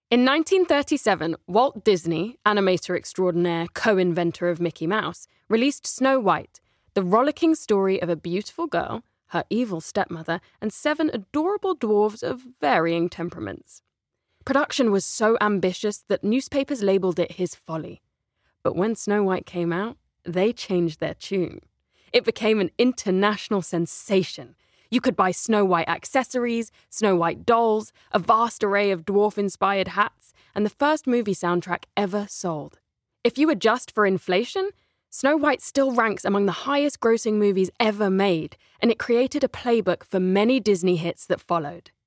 In 1937, Walt Disney, animator extraordinaire, co-inventor of Mickey Mouse, released Snow White, the rollicking story of a beautiful girl, her evil stepmother, and 7 adorable dwarves of varying temperaments. Production was so ambitious that newspapers labeled it his folly. But when Snow White came out, they changed their tune. It became an international sensation. You could buy Snow White accessories, Snow White dolls, a vast array of dwarf-inspired hats, and the first movie soundtrack ever sold. If you adjust for inflation, Snow White still ranks among the highest-grossing movies ever made, and it created a playbook for many Disney hits that followed.